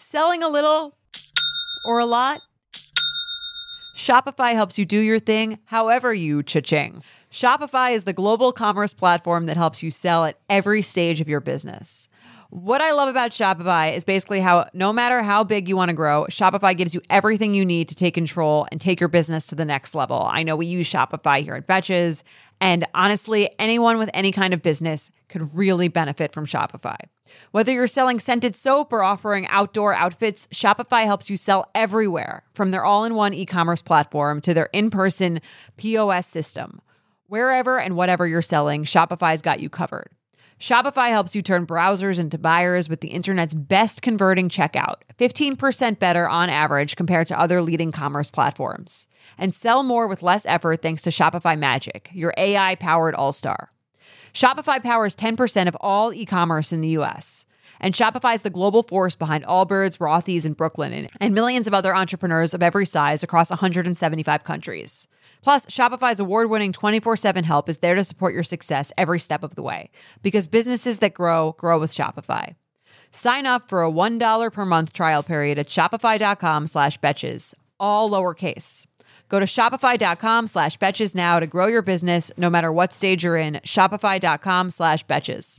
Selling a little or a lot? Shopify helps you do your thing however you cha-ching. Shopify is the global commerce platform that helps you sell at every stage of your business. What I love about Shopify is basically how no matter how big you want to grow, Shopify gives you everything you need to take control and take your business to the next level. I know we use Shopify here at Betches, and honestly, anyone with any kind of business could really benefit from Shopify. Whether you're selling scented soap or offering outdoor outfits, Shopify helps you sell everywhere, from their all-in-one e-commerce platform to their in-person POS system. Wherever and whatever you're selling, Shopify's got you covered. Shopify helps you turn browsers into buyers with the internet's best converting checkout, 15% better on average compared to other leading commerce platforms. And sell more with less effort thanks to Shopify Magic, your AI-powered all-star. Shopify powers 10% of all e-commerce in the U.S., and Shopify is the global force behind Allbirds, Rothy's, and Brooklinen, and millions of other entrepreneurs of every size across 175 countries. Plus, Shopify's award-winning 24/7 help is there to support your success every step of the way, because businesses that grow, grow with Shopify. Sign up for a $1 per month trial period at shopify.com/betches, all lowercase. Go to shopify.com/betches now to grow your business no matter what stage you're in. Shopify.com/betches.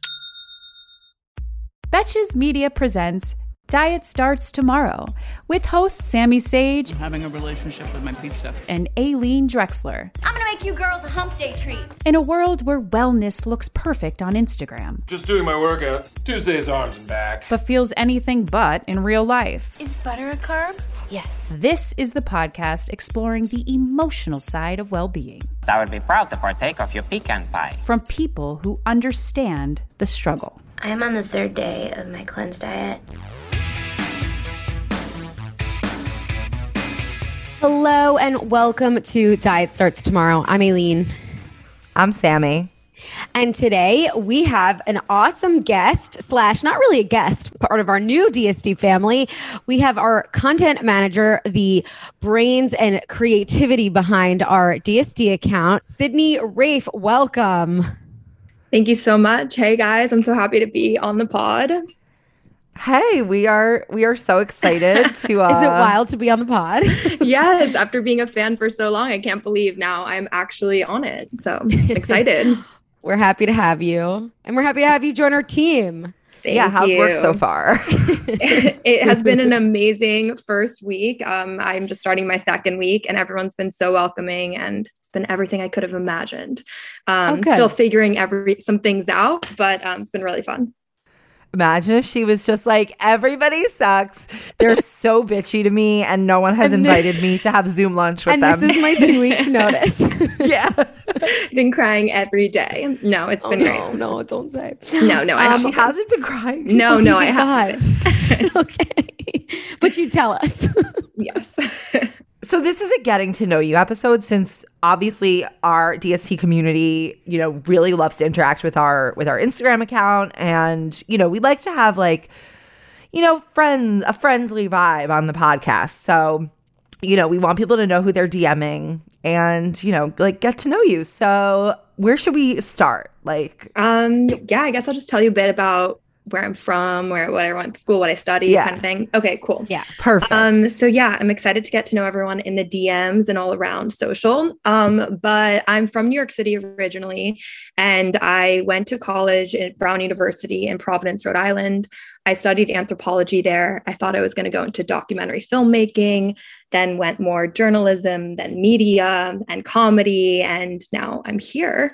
Betches Media presents Diet Starts Tomorrow with hosts Sammy Sage I'm having a relationship with my pizza. and Aileen Drexler. I'm gonna make you girls a hump day treat. In a world where wellness looks perfect on Instagram, Just doing my workout. Tuesday's arms and back. but feels anything but in real life. Is butter a carb? Yes. This is the podcast exploring the emotional side of well-being I would be proud to partake of your pecan pie. from people who understand the struggle. I am on the third day of my cleanse diet. Hello and welcome to Diet Starts Tomorrow. I'm Aileen. I'm Sammy. And today we have an awesome guest slash not really a guest, part of our new DSD family. We have our content manager, the brains and creativity behind our DSD account, Sydney Rafe. Welcome. Thank you so much. Hey guys, I'm so happy to be on the pod. Hey, we are so excited to Is it wild to be on the pod? Yes, after being a fan for so long, I can't believe now I'm actually on it. So excited. We're happy to have you. And we're happy to have you join our team. Yeah, how's work so far? It has been an amazing first week. I'm just starting my second week and everyone's been so welcoming and it's been everything I could have imagined. Still figuring some things out, but it's been really fun. Imagine if she was just like, everybody sucks. They're so bitchy to me and no one has invited me to have Zoom lunch with them. And this is my 2 weeks notice. Yeah. Been crying every day. No, it's been great. No, don't say. No, I haven't. She hasn't been crying. No, I haven't. Okay. But you tell us. Yes. So this is a getting to know you episode, since obviously our DST community, really loves to interact with our Instagram account, and we'd like to have a friendly vibe on the podcast. So, we want people to know who they're DMing and get to know you. So where should we start? I guess I'll just tell you a bit about where I'm from, what I went to school, what I studied, kind of thing. Okay, cool. Yeah. Perfect. I'm excited to get to know everyone in the DMs and all around social. But I'm from New York City originally, and I went to college at Brown University in Providence, Rhode Island. I studied anthropology there. I thought I was going to go into documentary filmmaking, then went more journalism, then media and comedy, and now I'm here.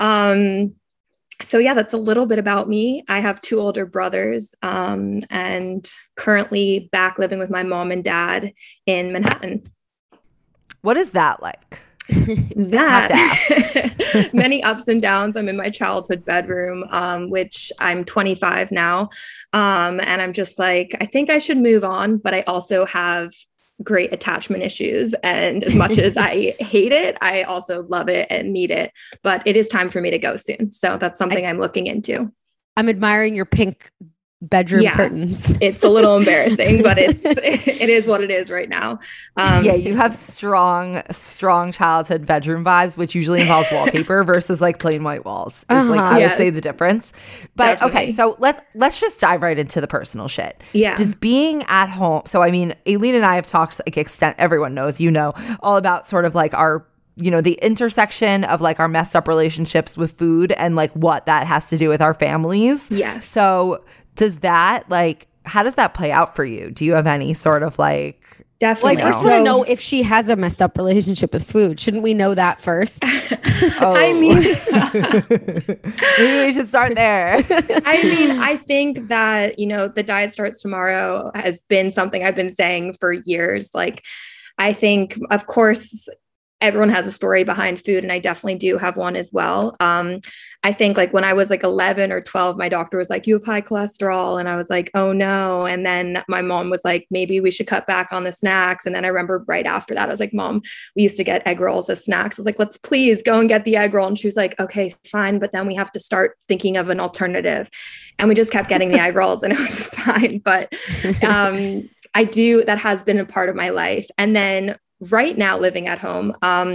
So that's a little bit about me. I have 2 older brothers and currently back living with my mom and dad in Manhattan. What is that like? That I have to ask. Many ups and downs. I'm in my childhood bedroom, which I'm 25 now. And I'm just like, I think I should move on, but I also have great attachment issues. And as much as I hate it, I also love it and need it. But it is time for me to go soon. So that's something I'm looking into. I'm admiring your pink bedroom curtains. It's a little embarrassing, but it is what it is right now. Yeah, you have strong childhood bedroom vibes, which usually involves wallpaper versus like plain white walls. Is like I would say the difference. But Definitely. okay, so let's just dive right into the personal shit. Yeah. Does being at home? So I mean, Aileen and I have talked like everyone knows, all about sort of like our, the intersection of like our messed up relationships with food and like what that has to do with our families. Yes. So does that how does that play out for you? Do you have any sort of like... Definitely. Well, I first want to know if she has a messed up relationship with food. Shouldn't we know that first? I mean, maybe we should start there. I think that, the Diet Starts Tomorrow has been something I've been saying for years. Like, I think, of course, everyone has a story behind food, and I definitely do have one as well. I think like when I was like 11 or 12, my doctor was like, you have high cholesterol. And I was like, oh no. And then my mom was like, maybe we should cut back on the snacks. And then I remember right after that, I was like, Mom, we used to get egg rolls as snacks. I was like, let's please go and get the egg roll. And she was like, okay, fine. But then we have to start thinking of an alternative. And we just kept getting the egg rolls and it was fine. But that has been a part of my life. And then right now living at home,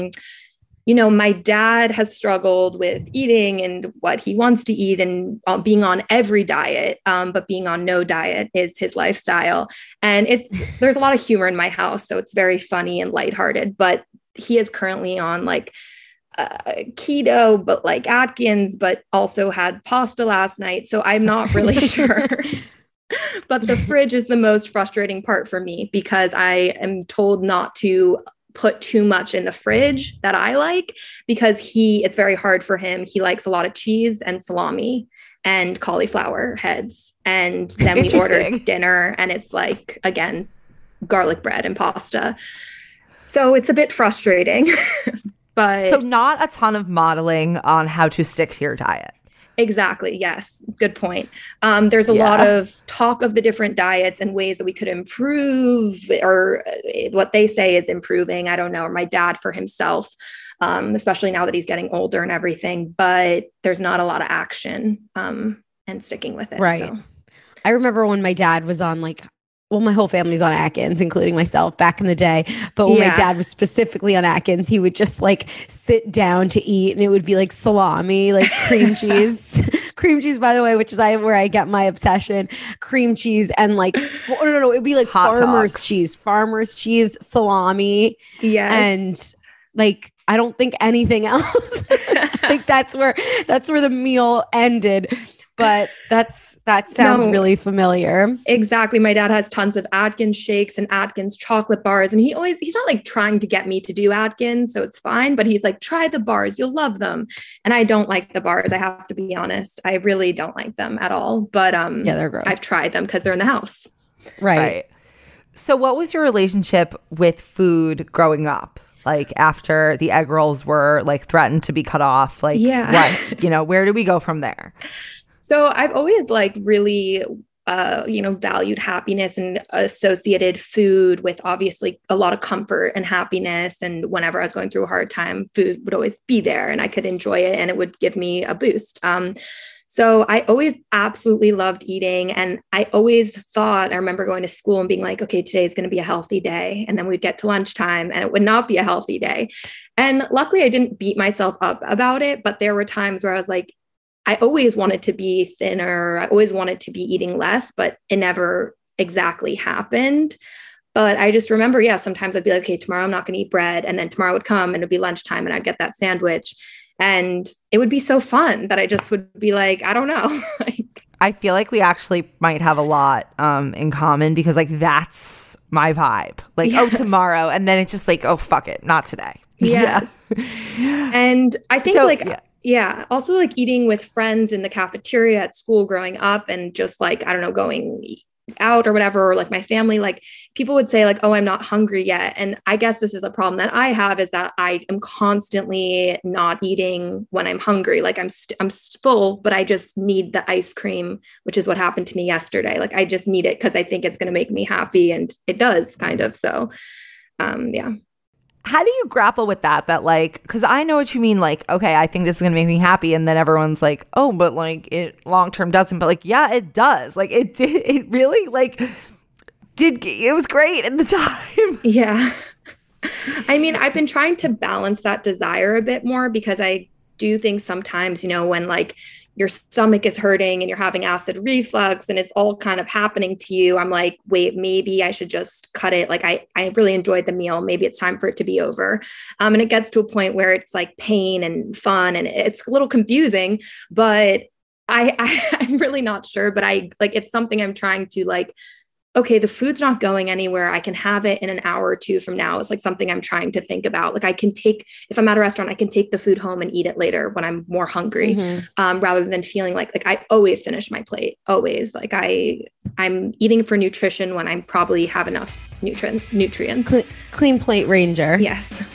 my dad has struggled with eating and what he wants to eat and being on every diet, but being on no diet is his lifestyle. And there's a lot of humor in my house, so it's very funny and lighthearted, but he is currently on like keto, but like Atkins, but also had pasta last night. So I'm not really sure. But the fridge is the most frustrating part for me because I am told not to put too much in the fridge that I like because it's very hard for him. He likes a lot of cheese and salami and cauliflower heads. And then we order dinner and it's like, again, garlic bread and pasta. So it's a bit frustrating. But so not a ton of modeling on how to stick to your diet. Exactly. Yes. Good point. There's a lot of talk of the different diets and ways that we could improve, or what they say is improving. I don't know, or my dad for himself, especially now that he's getting older and everything, but there's not a lot of action and sticking with it. Right. So. I remember when my dad was on my whole family's on Atkins, including myself back in the day. But when my dad was specifically on Atkins, he would just like sit down to eat and it would be like salami, like cream cheese, cream cheese, by the way, which is where I get my obsession, cream cheese. And like, no, it'd be like farmer's cheese, salami. Yes. And like, I don't think anything else. I think that's where the meal ended. But that sounds really familiar. Exactly. My dad has tons of Atkins shakes and Atkins chocolate bars. And he's not like trying to get me to do Atkins, so it's fine. But he's like, try the bars, you'll love them. And I don't like the bars. I have to be honest. I really don't like them at all. But they're gross. I've tried them because they're in the house. Right. So what was your relationship with food growing up? Like after the egg rolls were like threatened to be cut off, like what, where do we go from there? So I've always like really, valued happiness and associated food with obviously a lot of comfort and happiness. And whenever I was going through a hard time, food would always be there and I could enjoy it and it would give me a boost. So I always absolutely loved eating. And I remember going to school and being like, okay, today's going to be a healthy day. And then we'd get to lunchtime and it would not be a healthy day. And luckily I didn't beat myself up about it. But there were times where I was like, I always wanted to be thinner. I always wanted to be eating less, but it never exactly happened. But I just remember, sometimes I'd be like, okay, tomorrow I'm not going to eat bread. And then tomorrow would come and it'd be lunchtime and I'd get that sandwich. And it would be so fun that I just would be like, I don't know. I feel like we actually might have a lot in common because like that's my vibe. Like, tomorrow. And then it's just like, oh, fuck it. Not today. Yes. And I think also like eating with friends in the cafeteria at school growing up and just like, I don't know, going out or whatever, or like my family, like people would say like, oh, I'm not hungry yet. And I guess this is a problem that I have is that I am constantly not eating when I'm hungry. Like I'm full, but I just need the ice cream, which is what happened to me yesterday. Like I just need it because I think it's going to make me happy. And it does kind of. So, How do you grapple with that? That like, because I know what you mean. Like, okay, I think this is gonna make me happy, and then everyone's like, oh, but like it long term doesn't. But like, yeah, it does. Like it did. It really like did. It was great at the time. Yeah. I mean, I've been trying to balance that desire a bit more because I do think sometimes, when like your stomach is hurting and you're having acid reflux and it's all kind of happening to you, I'm like, wait, maybe I should just cut it. Like I really enjoyed the meal. Maybe it's time for it to be over. And it gets to a point where it's like pain and fun and it's a little confusing, but I'm really not sure, but it's something I'm trying to like, okay, the food's not going anywhere. I can have it in an hour or two from now. It's like something I'm trying to think about. Like if I'm at a restaurant, I can take the food home and eat it later when I'm more hungry, rather than feeling like I always finish my plate. Always. Like I'm eating for nutrition when I probably have enough nutrients. Clean plate ranger. Yes.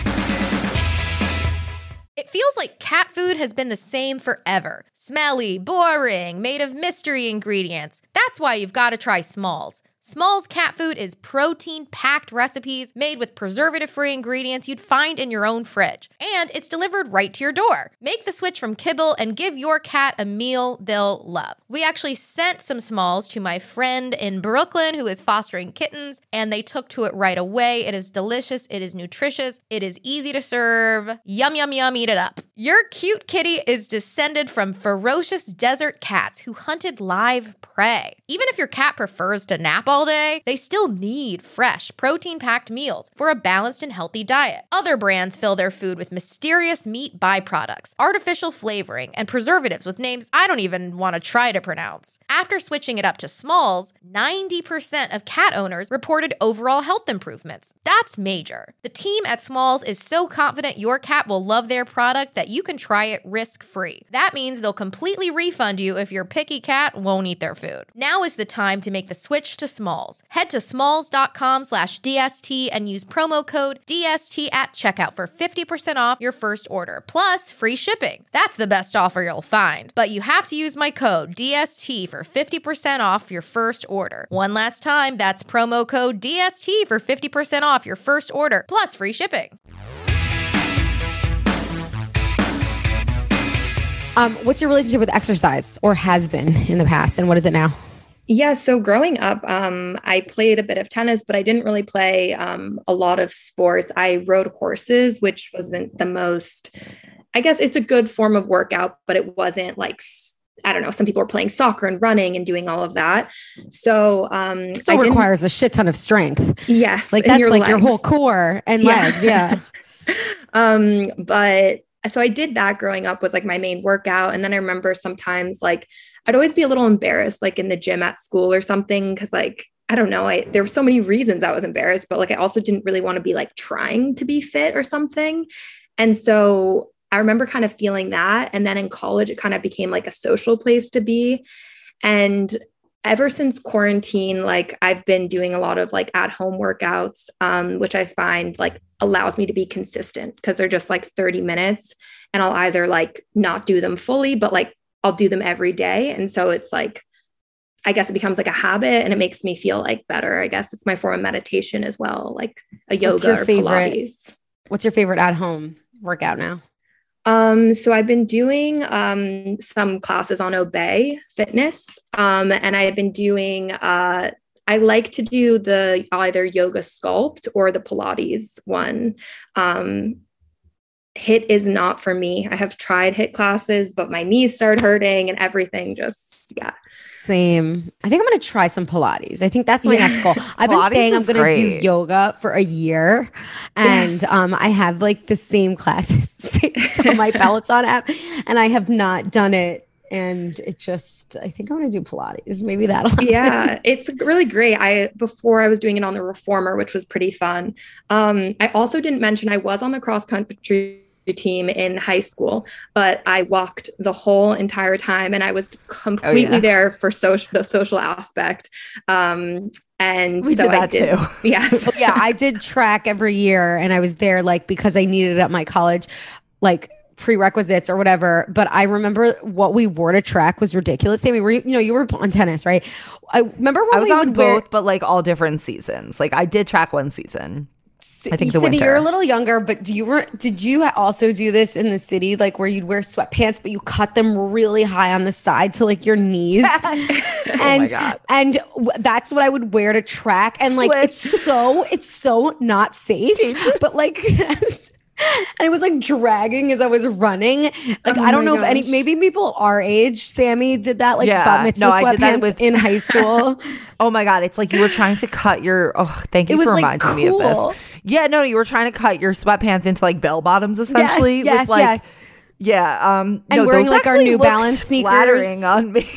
It feels like cat food has been the same forever. Smelly, boring, made of mystery ingredients. That's why you've got to try Smalls. Smalls cat food is protein-packed recipes made with preservative-free ingredients you'd find in your own fridge. And it's delivered right to your door. Make the switch from kibble and give your cat a meal they'll love. We actually sent some Smalls to my friend in Brooklyn who is fostering kittens, and they took to it right away. It is delicious. It is nutritious. It is easy to serve. Yum, yum, yum, eat it up. Your cute kitty is descended from ferocious desert cats who hunted live prey. Even if your cat prefers to nap all day, they still need fresh, protein-packed meals for a balanced and healthy diet. Other brands fill their food with mysterious meat byproducts, artificial flavoring, and preservatives with names I don't even want to try to pronounce. After switching it up to Smalls, 90% of cat owners reported overall health improvements. That's major. The team at Smalls is so confident your cat will love their product that you can try it risk-free. That means they'll completely refund you if your picky cat won't eat their food. Now is the time to make the switch to Smalls. Head to smalls.com/DST and use promo code DST at checkout for 50% off your first order, plus free shipping. That's the best offer you'll find. But you have to use my code DST for 50% off your first order. One last time, that's promo code DST for 50% off your first order, plus free shipping. What's your relationship with exercise, or has been in the past, and what is it now? Yeah, so growing up, I played a bit of tennis, but I didn't really play a lot of sports. I rode horses, which wasn't the most, I guess it's a good form of workout, but it wasn't like, I don't know, some people are playing soccer and running and doing all of that. So it still requires a shit ton of strength. Yes. Like that's like your whole core and legs. Yeah. But so I did that growing up, was like my main workout. And then I remember sometimes like I'd always be a little embarrassed, like in the gym at school or something. Cause like, I don't know, there were so many reasons I was embarrassed, but like, I also didn't really want to be like trying to be fit or something. And so I remember kind of feeling that. And then in college, it kind of became like a social place to be. And ever since quarantine, like I've been doing a lot of like at home workouts, which I find like allows me to be consistent because they're just like 30 minutes and I'll either like not do them fully, but like I'll do them every day. And so it's like, I guess it becomes like a habit and it makes me feel like better. I guess it's my form of meditation as well, like a yoga or Pilates. What's your favorite at home workout now? So I've been doing some classes on Obey Fitness, and I've been doing, I like to do the either yoga sculpt or the Pilates one. HIIT is not for me. I have tried HIIT classes, but my knees started hurting and everything just, yeah. Same. I think I'm going to try some Pilates. I think that's my next goal. I've been saying I'm going to do yoga for a year. And I have like the same classes on my Peloton app and I have not done it. And it just, I think I'm going to do Pilates. Maybe that'll happen. Yeah, it's really great. Before I was doing it on the Reformer, which was pretty fun. I also didn't mention I was on the cross country team in high school, but I walked the whole entire time and I was completely there for the social aspect. And we did that too. Yes. Yeah. I did track every year and I was there like because I needed it at my college, like prerequisites or whatever. But I remember what we wore to track was ridiculous. Sammy, you were on tennis, right? I remember when I was on both, but like all different seasons. Like I did track one season. I think the Cindy, winter. you're a little younger, but did you also do this in the city, like where you'd wear sweatpants, but you cut them really high on the side to like your knees? Oh my God. And that's what I would wear to track, and like it's so not safe, but like. And it was like dragging as I was running. Like, I don't know if maybe people our age, Sammy, did that, like bat mitzvah sweatpants in high school. Oh my God. It's like you were trying to cut your, thank you for reminding me of this. Yeah, no, you were trying to cut your sweatpants into like bell bottoms essentially. Yes. Yeah. And wearing those like our New Balance sneakers. Flattering on me.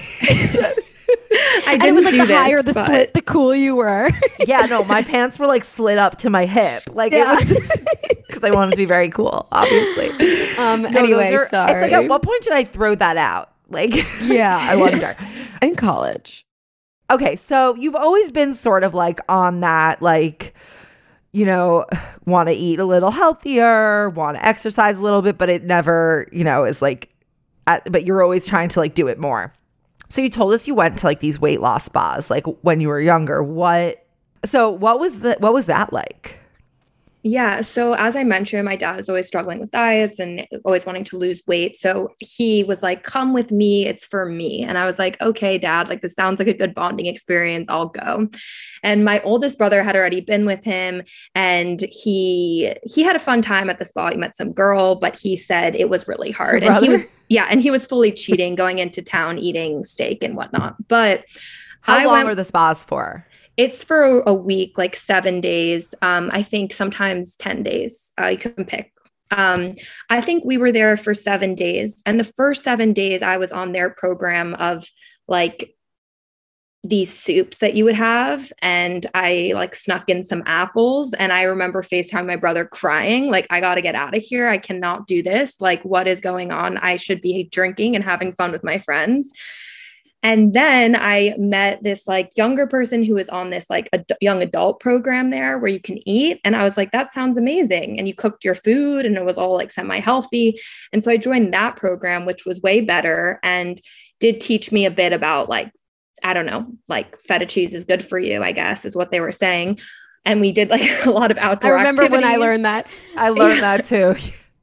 And it was like the higher the slit, the cool you were. Yeah, no, my pants were like slid up to my hip. Like it was just because I wanted to be very cool, obviously. Anyway, sorry. It's like, at what point did I throw that out? Like, yeah, I wonder. In college. Okay, so you've always been sort of like on that, like, you know, want to eat a little healthier, want to exercise a little bit, but it never, you know, is like, but you're always trying to like do it more. So you told us you went to like these weight loss spas, like when you were younger. What was that like? Yeah. So as I mentioned, my dad is always struggling with diets and always wanting to lose weight. So he was like, come with me. It's for me. And I was like, okay, Dad, like this sounds like a good bonding experience. I'll go. And my oldest brother had already been with him, and he had a fun time at the spa. He met some girl, but he said it was really hard. And he was fully cheating, going into town, eating steak and whatnot. But how long are the spas for? It's for a week, like 7 days. I think sometimes 10 days. You can pick. I think we were there for 7 days. And the first 7 days I was on their program of like these soups that you would have. And I like snuck in some apples. And I remember FaceTime my brother crying, like, I got to get out of here. I cannot do this. Like, what is going on? I should be drinking and having fun with my friends. And then I met this like younger person who was on this like young adult program there where you can eat. And I was like, that sounds amazing. And you cooked your food and it was all like semi-healthy. And so I joined that program, which was way better and did teach me a bit about like, I don't know, like feta cheese is good for you, I guess, is what they were saying. And we did like a lot of outdoor activities. When I learned that. I learned that too.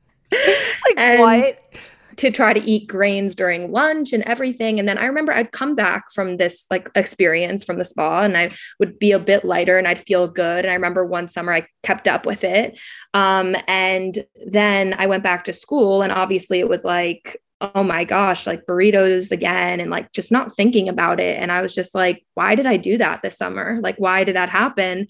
Like what? To try to eat grains during lunch and everything. And then I remember I'd come back from this like experience from the spa and I would be a bit lighter and I'd feel good. And I remember one summer I kept up with it. And then I went back to school and obviously it was like, oh my gosh, like burritos again and like just not thinking about it. And I was just like, why did I do that this summer? Like, why did that happen?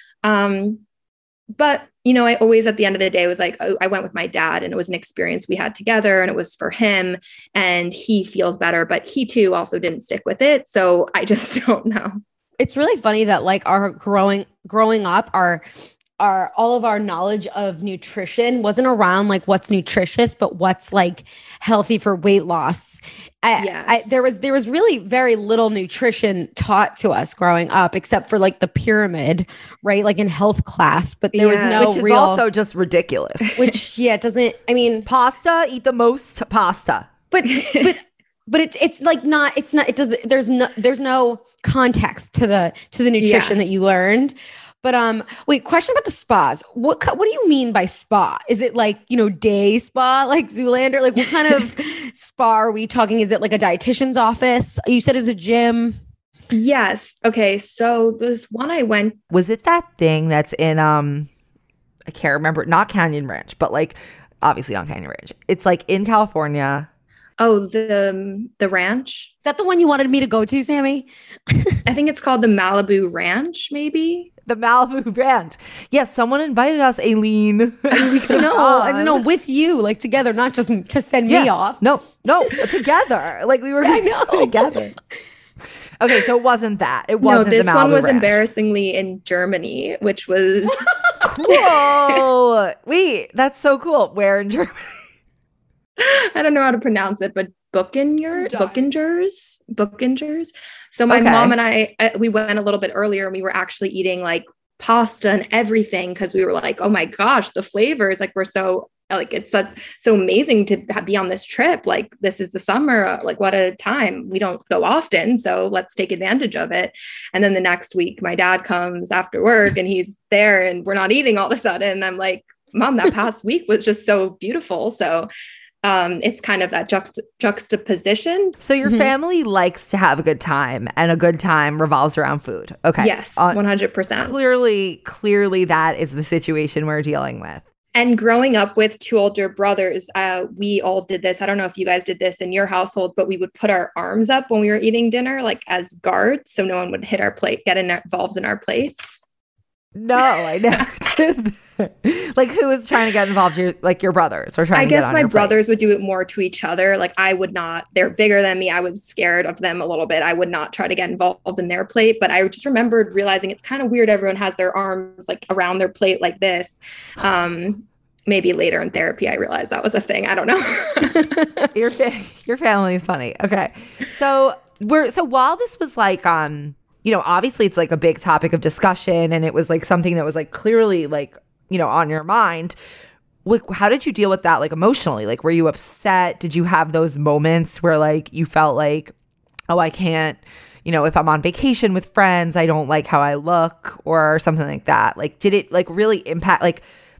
But, you know, I always at the end of the day was like, oh, I went with my dad and it was an experience we had together and it was for him and he feels better, but he too also didn't stick with it. So I just don't know. It's really funny that like our growing up, our all of our knowledge of nutrition wasn't around like what's nutritious, but what's like healthy for weight loss. There was really very little nutrition taught to us growing up, except for like the pyramid, right? Like in health class, but there was no which is also just ridiculous. Which it doesn't. I mean, pasta. Eat the most pasta. But it's like not. It's not. It doesn't. There's no context to the nutrition that you learned. But wait, question about the spas. What do you mean by spa? Is it like, you know, day spa like Zoolander? Like what kind of spa are we talking? Is it like a dietitian's office? You said it was a gym. Yes. Okay. So this one I went. Was it that thing that's in I can't remember, not Canyon Ranch, but like obviously on Canyon Ranch. It's like in California. Oh, the ranch. Is that the one you wanted me to go to, Sammy? I think it's called the Malibu Ranch, maybe. The Malibu Ranch. Yes, someone invited us, Aileen. No, with you, like together, not just to send me off. No, together. Like we were together. Okay, so it wasn't that. It wasn't the Malibu Ranch. This one was embarrassingly in Germany, which was cool. Wait, that's so cool. Where in Germany? I don't know how to pronounce it, but Bookingers. So my mom and I, we went a little bit earlier and we were actually eating like pasta and everything because we were like, oh my gosh, the flavors, like we're so like it's so amazing to be on this trip. Like this is the summer, like what a time. We don't go often, so let's take advantage of it. And then the next week my dad comes after work and he's there and we're not eating all of a sudden. And I'm like, Mom, that past week was just so beautiful. So it's kind of that juxtaposition. So your family likes to have a good time, and a good time revolves around food. Okay. Yes, 100%. Clearly that is the situation we're dealing with. And growing up with two older brothers, we all did this. I don't know if you guys did this in your household, but we would put our arms up when we were eating dinner, like as guards, so no one would hit our plate, get involved in our plates. No, I never did. Like, who was trying to get involved? Your brothers were trying to get on your plate. I guess my brothers would do it more to each other. Like, I would not. They're bigger than me. I was scared of them a little bit. I would not try to get involved in their plate. But I just remembered realizing it's kind of weird. Everyone has their arms like around their plate like this. Maybe later in therapy, I realized that was a thing. I don't know. Your family is funny. Okay, so while this was like obviously it's like a big topic of discussion, and it was like something that was like clearly like, on your mind. Like, how did you deal with that, like emotionally? Like, were you upset? Did you have those moments where like you felt like, oh, I can't, if I'm on vacation with friends, I don't like how I look or something like that? Like, did it like really impact, like,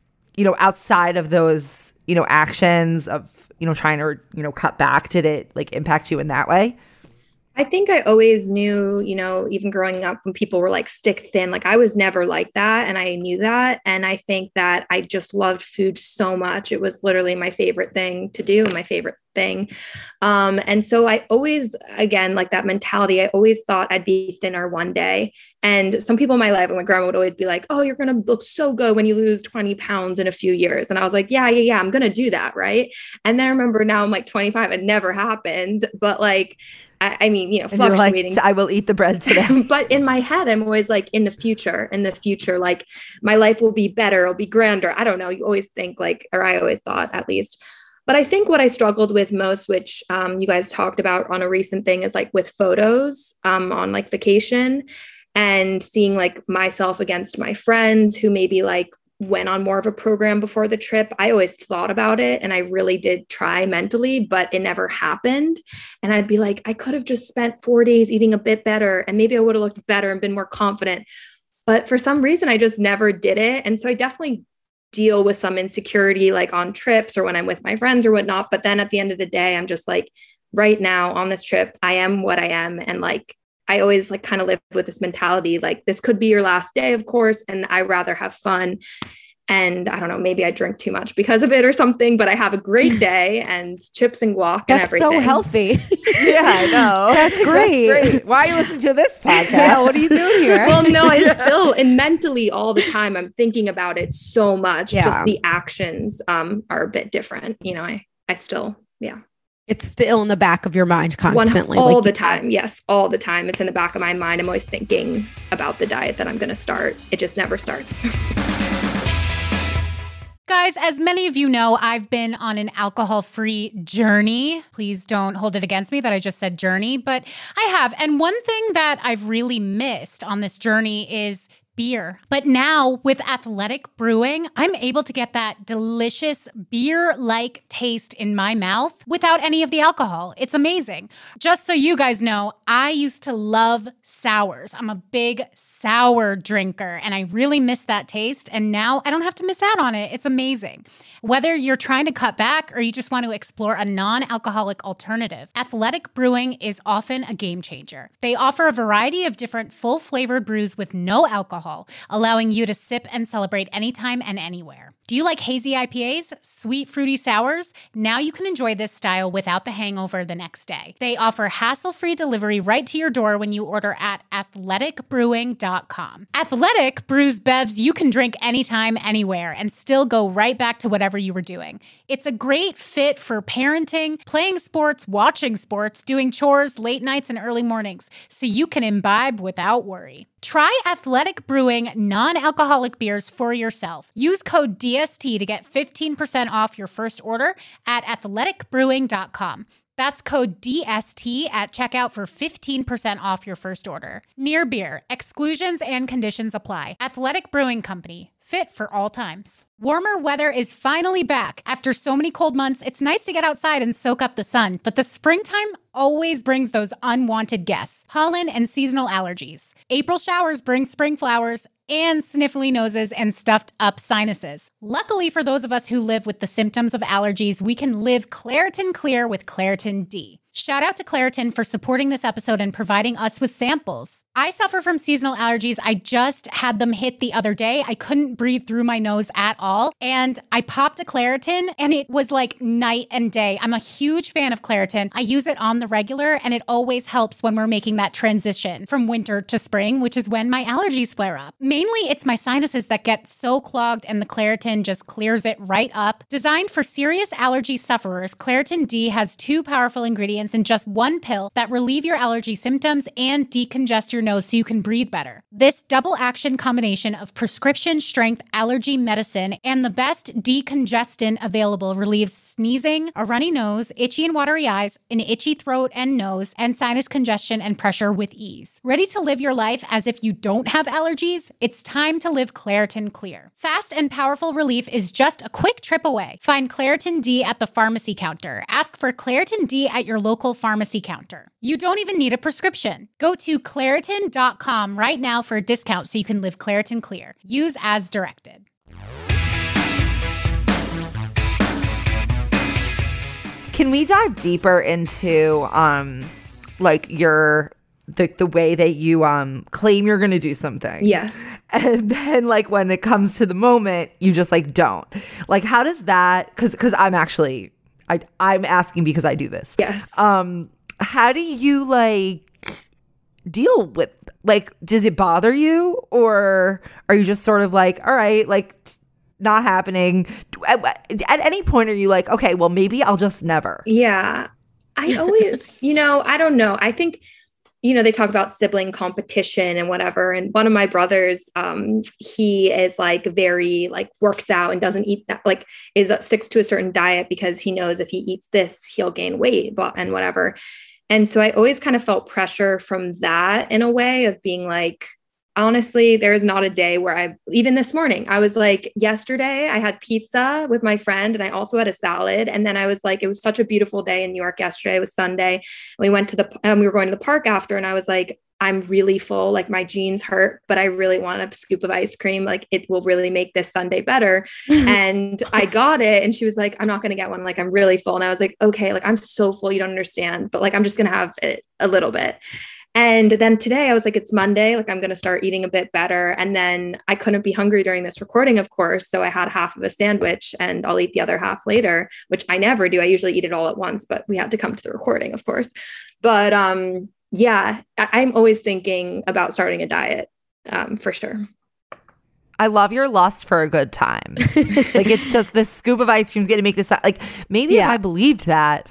outside of those, actions of, trying to, cut back, did it like impact you in that way? I think I always knew, even growing up when people were like stick thin, like I was never like that. And I knew that. And I think that I just loved food so much. It was literally my favorite thing to do, my favorite thing. And so I always, again, like that mentality, I always thought I'd be thinner one day. And some people in my life, and my grandma would always be like, oh, you're going to look so good when you lose 20 pounds in a few years. And I was like, yeah, I'm going to do that. Right. And then I remember now I'm like 25, it never happened. But like, I mean, fluctuating. Like, I will eat the bread today. But in my head, I'm always like, in the future, like my life will be better. It'll be grander. I don't know. You always think like, or I always thought at least. But I think what I struggled with most, which you guys talked about on a recent thing, is like with photos on like vacation and seeing like myself against my friends who maybe like went on more of a program before the trip. I always thought about it and I really did try mentally, but it never happened. And I'd be like, I could have just spent 4 days eating a bit better and maybe I would have looked better and been more confident. But for some reason, I just never did it. And so I definitely deal with some insecurity, like on trips or when I'm with my friends or whatnot. But then at the end of the day, I'm just like, right now on this trip, I am what I am. And like, I always like kind of live with this mentality, like this could be your last day, of course. And I rather have fun. And I don't know, maybe I drink too much because of it or something, but I have a great day and chips and guac and everything. That's so healthy. Yeah, I know. That's great. That's great. Why are you listening to this podcast? Yeah, what are you doing here? Well, no, I still, and mentally all the time, I'm thinking about it so much. Yeah. Just the actions are a bit different. I still, yeah. It's still in the back of your mind constantly. All the time. Yes, all the time. It's in the back of my mind. I'm always thinking about the diet that I'm going to start. It just never starts. Guys, as many of you know, I've been on an alcohol-free journey. Please don't hold it against me that I just said journey, but I have. And one thing that I've really missed on this journey is beer. But now with Athletic Brewing, I'm able to get that delicious beer-like taste in my mouth without any of the alcohol. It's amazing. Just so you guys know, I used to love sours. I'm a big sour drinker and I really miss that taste. And now I don't have to miss out on it. It's amazing. Whether you're trying to cut back or you just want to explore a non-alcoholic alternative, Athletic Brewing is often a game changer. They offer a variety of different full-flavored brews with no alcohol, allowing you to sip and celebrate anytime and anywhere. Do you like hazy IPAs, sweet fruity sours? Now you can enjoy this style without the hangover the next day. They offer hassle-free delivery right to your door when you order at athleticbrewing.com. Athletic brews bevs you can drink anytime, anywhere, and still go right back to whatever you were doing. It's a great fit for parenting, playing sports, watching sports, doing chores, late nights, and early mornings, so you can imbibe without worry. Try Athletic Brewing non-alcoholic beers for yourself. Use code DST to get 15% off your first order at athleticbrewing.com. That's code DST at checkout for 15% off your first order. Near Beer. Exclusions and conditions apply. Athletic Brewing Company. fit for all times. Warmer weather is finally back. After so many cold months, it's nice to get outside and soak up the sun, but the springtime always brings those unwanted guests, pollen and seasonal allergies. April showers bring spring flowers and sniffly noses and stuffed up sinuses. Luckily for those of us who live with the symptoms of allergies, we can live Claritin Clear with Claritin D. Shout out to Claritin for supporting this episode and providing us with samples. I suffer from seasonal allergies. I just had them hit the other day. I couldn't breathe through my nose at all. And I popped a Claritin and it was like night and day. I'm a huge fan of Claritin. I use it on the regular and it always helps when we're making that transition from winter to spring, which is when my allergies flare up. Mainly it's my sinuses that get so clogged and the Claritin just clears it right up. Designed for serious allergy sufferers, Claritin D has 2 powerful ingredients in just 1 pill that relieve your allergy symptoms and decongest your nose so you can breathe better. This double action combination of prescription strength allergy medicine and the best decongestant available relieves sneezing, a runny nose, itchy and watery eyes, an itchy throat and nose, and sinus congestion and pressure with ease. Ready to live your life as if you don't have allergies? It's time to live Claritin Clear. Fast and powerful relief is just a quick trip away. Find Claritin D at the pharmacy counter. Ask for Claritin D at your local pharmacy counter. You don't even need a prescription. Go to Claritin.com right now for a discount so you can live Claritin Clear. Use as directed. Can we dive deeper into like the way that you claim you're going to do something? Yes. And then like when it comes to the moment, you just like don't. Like how does that cuz I'm actually I'm asking because I do this. Yes. How do you like deal with, like, does it bother you, or are you just sort of like, all right, like not happening? At any point are you like, okay, well maybe I'll just never? Yeah. I always, I don't know. I think, they talk about sibling competition and whatever. And one of my brothers, he is like very like works out and doesn't eat that, like sticks to a certain diet because he knows if he eats this, he'll gain weight and whatever. And so I always kind of felt pressure from that in a way of being like, honestly, there is not a day where even this morning, I was like, yesterday I had pizza with my friend and I also had a salad. And then I was like, it was such a beautiful day in New York yesterday. It was Sunday. And we went to we were going to the park after, and I was like, I'm really full, like my jeans hurt, but I really want a scoop of ice cream. Like it will really make this Sunday better. And I got it. And she was like, I'm not going to get one. Like, I'm really full. And I was like, okay, like I'm so full. You don't understand, but like, I'm just going to have it a little bit. And then today I was like, it's Monday, like I'm going to start eating a bit better. And then I couldn't be hungry during this recording, of course. So I had half of a sandwich and I'll eat the other half later, which I never do. I usually eat it all at once, but we had to come to the recording, of course. But yeah, I'm always thinking about starting a diet for sure. I love your lust for a good time. Like it's just this scoop of ice cream is going to make this, like maybe if I believed that,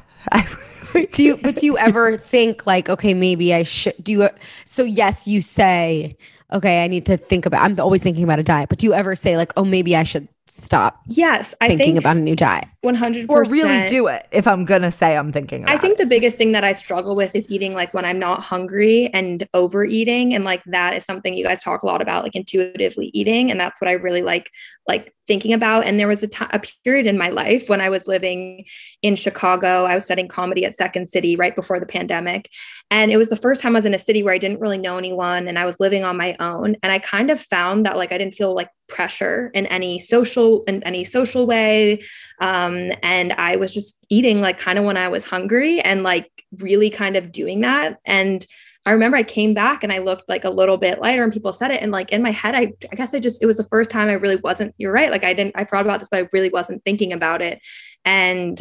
do you ever think like, okay, maybe I should so yes, you say, okay, I need to think about, I'm always thinking about a diet, but do you ever say like, oh, maybe I should stop thinking about a new diet? 100%. Or really do it if I'm going to say I'm thinking about I think the biggest thing that I struggle with is eating like when I'm not hungry and overeating. And like that is something you guys talk a lot about, like intuitively eating. And that's what I really like thinking about. And there was a period in my life when I was living in Chicago. I was studying comedy at Second City right before the pandemic. And it was the first time I was in a city where I didn't really know anyone and I was living on my own. And I kind of found that like I didn't feel like pressure in any social way. And I was just eating like kind of when I was hungry and like really kind of doing that. And I remember I came back and I looked like a little bit lighter and people said it. And like in my head, I guess it was the first time I really wasn't, you're right. Like I forgot about this, but I really wasn't thinking about it. And,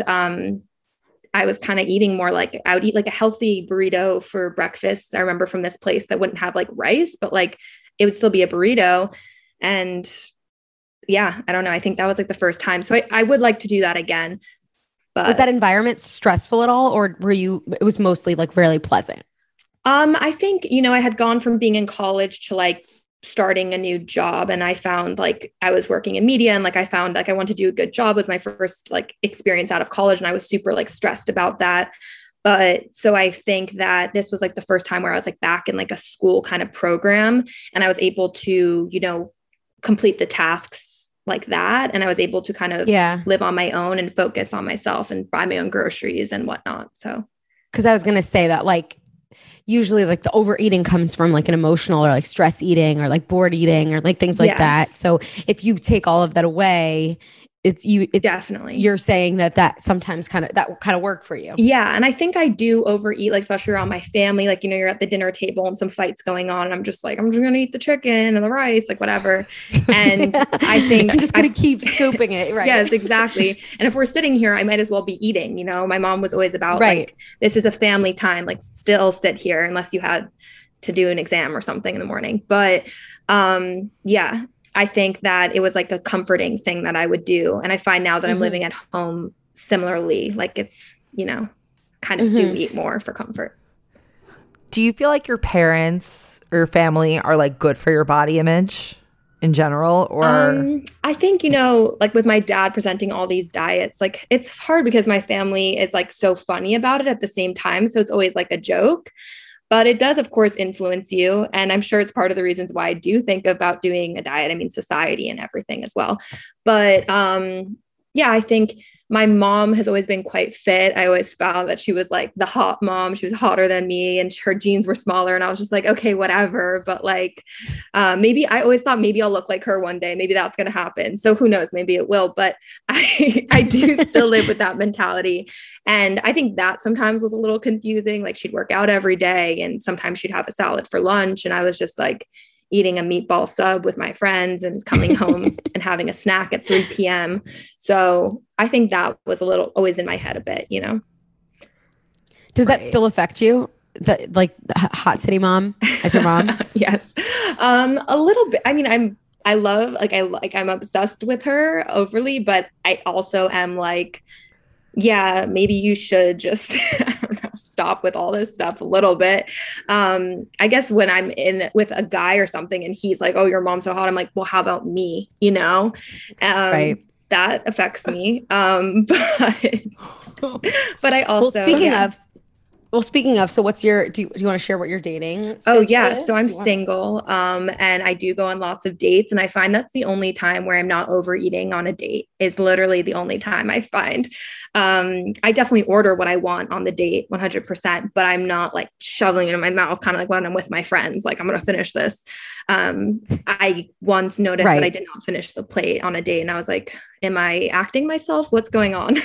I was kind of eating more like I would eat like a healthy burrito for breakfast. I remember from this place that wouldn't have like rice, but like it would still be a burrito. And yeah, I don't know. I think that was like the first time. So I would like to do that again. But was that environment stressful at all? Or it was mostly like really pleasant? I think, I had gone from being in college to like starting a new job. And I found like I was working in media and like I found like I wanted to do a good job. It was my first like experience out of college. And I was super like stressed about that. But so I think that this was like the first time where I was like back in like a school kind of program and I was able to, complete the tasks like that. And I was able to kind of live on my own and focus on myself and buy my own groceries and whatnot. So, because I was going to say that like, usually like the overeating comes from like an emotional or like stress eating or like bored eating or like things like that. So if you take all of that away, definitely, you're saying that sometimes kind of worked for you. Yeah. And I think I do overeat, like, especially around my family, like, you know, you're at the dinner table and some fights going on and I'm just like, I'm just going to eat the chicken and the rice, like whatever. And I think I'm just going to keep scooping it. Right. Yes, exactly. And if we're sitting here, I might as well be eating, you know, my mom was always about like, this is a family time, like still sit here unless you had to do an exam or something in the morning. But yeah, I think that it was like a comforting thing that I would do. And I find now that I'm living at home similarly, like it's, you know, kind of do eat more for comfort. Do you feel like your parents or your family are like good for your body image in general? Or I think, you know, like with my dad presenting all these diets, like it's hard because my family is like so funny about it at the same time. So it's always like a joke. But it does, of course, influence you. And I'm sure it's part of the reasons why I do think about doing a diet. I mean, society and everything as well. But yeah, I think my mom has always been quite fit. I always found that she was like the hot mom. She was hotter than me and her jeans were smaller. And I was just like, okay, whatever. But like, maybe I always thought maybe I'll look like her one day. Maybe that's going to happen. So who knows? Maybe it will. But I do still live with that mentality. And I think that sometimes was a little confusing. Like she'd work out every day and sometimes she'd have a salad for lunch. And I was just like, eating a meatball sub with my friends and coming home and having a snack at 3 p.m. So I think that was a little always in my head a bit, you know. Does that still affect you? The hot city mom as your mom? Yes. A little bit. I mean, I'm obsessed with her overly, but I also am like, yeah, maybe you should just I don't know, stop with all this stuff a little bit. I guess when I'm in with a guy or something and he's like, oh, your mom's so hot, I'm like, well, how about me? You know, that affects me. But I also, speaking of, so what's your, do you want to share what you're dating? Oh yeah. So I'm single. And I do go on lots of dates and I find that's the only time where I'm not overeating on a date is literally the only time I find. I definitely order what I want on the date 100%, but I'm not like shoveling it in my mouth, kind of like when I'm with my friends, like I'm going to finish this. I once noticed that I did not finish the plate on a date and I was like, am I acting myself? What's going on?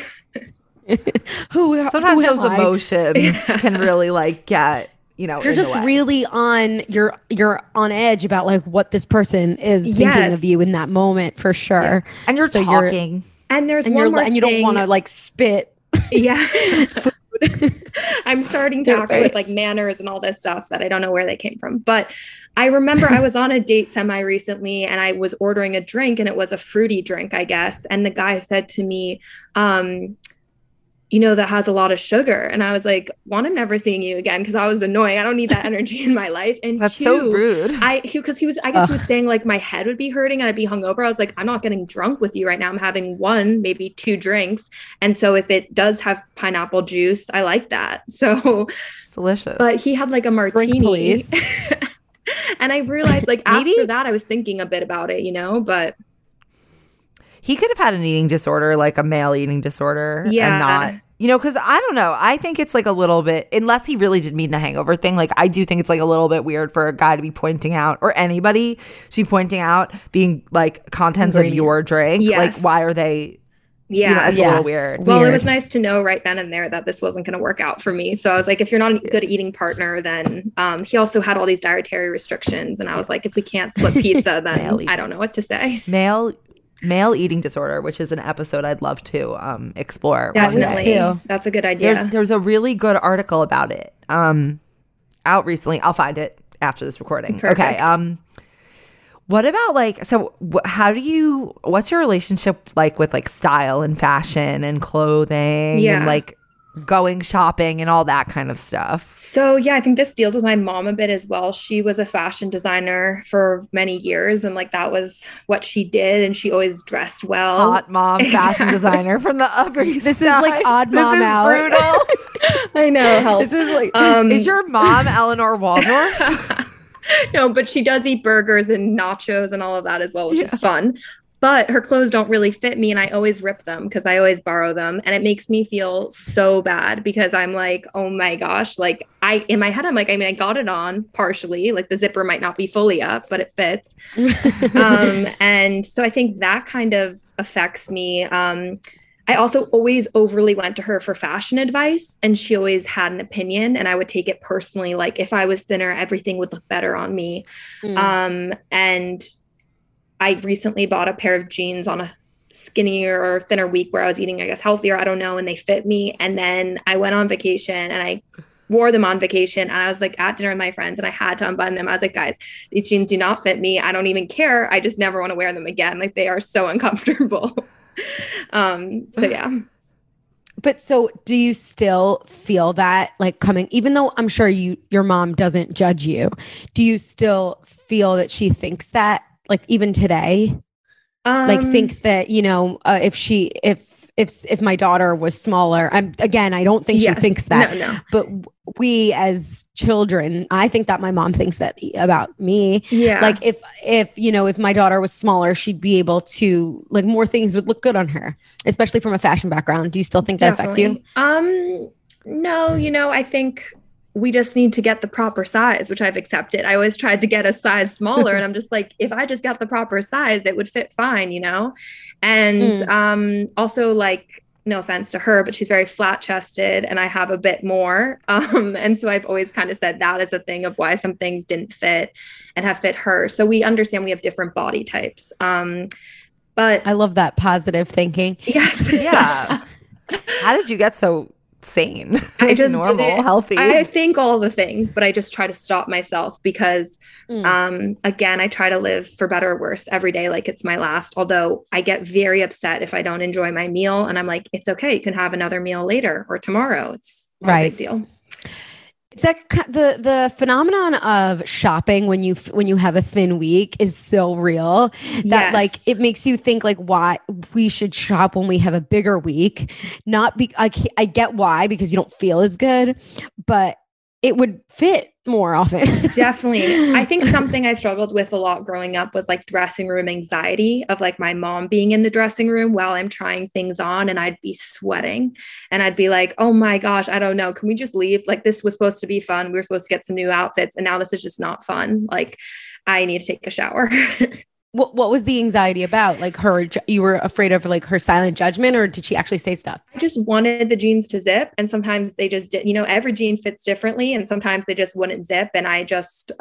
Sometimes those emotions can really like get, you know, you're just really you're on edge about like what this person is thinking of you in that moment for sure. Yeah. And you're talking and there's one more and you don't want to like spit. Yeah. I'm starting to act with like manners and all this stuff that I don't know where they came from. But I remember I was on a date semi recently and I was ordering a drink and it was a fruity drink, I guess. And the guy said to me, you know, that has a lot of sugar. And I was like, one, I'm never seeing you again because I was annoying. I don't need that energy in my life. And that's two, so rude. I guess he was saying like my head would be hurting and I'd be hungover. I was like, I'm not getting drunk with you right now. I'm having one, maybe 2 drinks. And so if it does have pineapple juice, I like that. So it's delicious. But he had like a martini. And I realized like after that, I was thinking a bit about it, you know, but he could have had an eating disorder, like a male eating disorder. Yeah. And not, you know, because I don't know. I think it's like a little bit, unless he really did mean the hangover thing. Like, I do think it's like a little bit weird for a guy to be pointing out, or anybody to be pointing out being like contents of your drink. Yes. Like, why are they? Yeah. You know, it's a little weird. Well, it was nice to know right then and there that this wasn't going to work out for me. So I was like, if you're not a good eating partner, then he also had all these dietary restrictions. And I was like, if we can't split pizza, then I don't know what to say. Male eating disorder, which is an episode I'd love to explore. Definitely. That's a good idea. There's a really good article about it out recently. I'll find it after this recording. Perfect. Okay. What about like, so what's your relationship like with like style and fashion and clothing and like going shopping and all that kind of stuff? So yeah, I think this deals with my mom a bit as well. She was a fashion designer for many years and like that was what she did and she always dressed well. Hot mom fashion designer from the Upper East This Side. Is like odd mom this is out. Brutal. I know. Help. This is like is your mom Eleanor Waldorf? No, but she does eat burgers and nachos and all of that as well, which is fun. But her clothes don't really fit me, and I always rip them because I always borrow them. And it makes me feel so bad because I'm like, oh my gosh, like in my head, I'm like, I mean, I got it on partially, like the zipper might not be fully up, but it fits. And so I think that kind of affects me. I also always overly went to her for fashion advice, and she always had an opinion, and I would take it personally. Like if I was thinner, everything would look better on me. And I recently bought a pair of jeans on a skinnier or thinner week where I was eating, I guess, healthier. I don't know. And they fit me. And then I went on vacation and I wore them on vacation. And I was like at dinner with my friends and I had to unbutton them. I was like, guys, these jeans do not fit me. I don't even care. I just never want to wear them again. Like they are so uncomfortable. So yeah. But so do you still feel that like coming, even though I'm sure your mom doesn't judge you, do you still feel that she thinks that? Like even today, like thinks that, you know, if my daughter was smaller, I don't think she thinks that, no. But we as children, I think that my mom thinks that about me. Yeah. Like if my daughter was smaller, she'd be able to like more things would look good on her, especially from a fashion background. Do you still think that affects you? No, I think we just need to get the proper size, which I've accepted. I always tried to get a size smaller and I'm just like, if I just got the proper size, it would fit fine, And also like, no offense to her, but she's very flat chested and I have a bit more. And so I've always kind of said that as a thing of why some things didn't fit and have fit her. So we understand we have different body types. But I love that positive thinking. Yes. Yeah. How did you get so sane? I just normal, healthy. I think all the things, but I just try to stop myself because again, I try to live for better or worse every day like it's my last. Although I get very upset if I don't enjoy my meal and I'm like, it's okay, you can have another meal later or tomorrow. It's not a big deal. It's like the phenomenon of shopping when you have a thin week is so real that like it makes you think like why we should shop when we have a bigger week. I get why, because you don't feel as good, but it would fit more often. Definitely. I think something I struggled with a lot growing up was like dressing room anxiety of like my mom being in the dressing room while I'm trying things on and I'd be sweating and I'd be like, oh my gosh, I don't know. Can we just leave? Like this was supposed to be fun. We were supposed to get some new outfits and now this is just not fun. Like I need to take a shower. What was the anxiety about? Like you were afraid of like her silent judgment, or did she actually say stuff? I just wanted the jeans to zip, and sometimes they just did. Every jean fits differently, and sometimes they just wouldn't zip. And I just,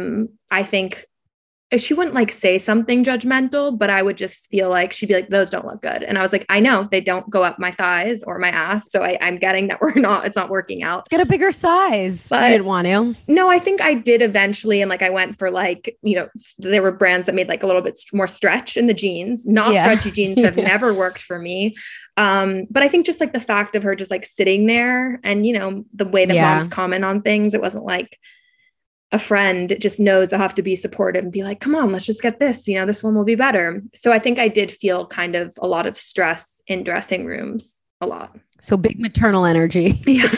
I think she wouldn't like say something judgmental, but I would just feel like she'd be like, those don't look good. And I was like, I know they don't go up my thighs or my ass. So I'm getting that it's not working out. Get a bigger size. But I didn't want to. No, I think I did eventually. And like, I went for like, there were brands that made like a little bit more stretch in the jeans. Stretchy jeans have never worked for me. But I think just like the fact of her just like sitting there and, the way that moms comment on things, it wasn't like a friend just knows they'll have to be supportive and be like, come on, let's just get this, this one will be better. So I think I did feel kind of a lot of stress in dressing rooms a lot. So big maternal energy. Yeah.